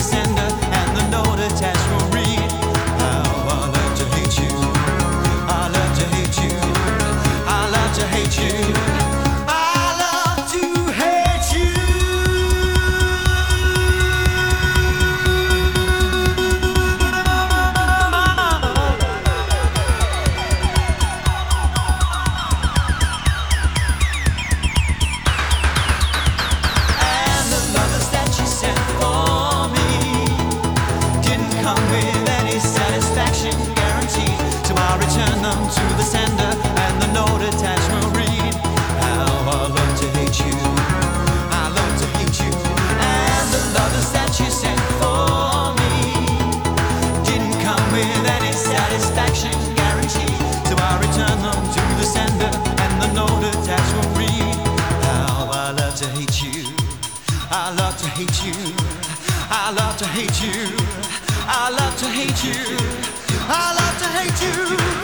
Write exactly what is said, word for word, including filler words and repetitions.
sender, and the note attached will read, how I love to hate you. I love to hate you. I love to hate you. I love to hate you. And the lovers that you sent for me didn't come with any satisfaction guaranteed. So I return them to the sender, and the note attached will read, how I love to hate you. I love to hate you. And the lovers that you sent for me didn't come with any satisfaction guaranteed. So I return them to the sender, and the note attached will read, how I love to hate you. I love to hate you. I love to hate you. I love to hate you. I love to hate you.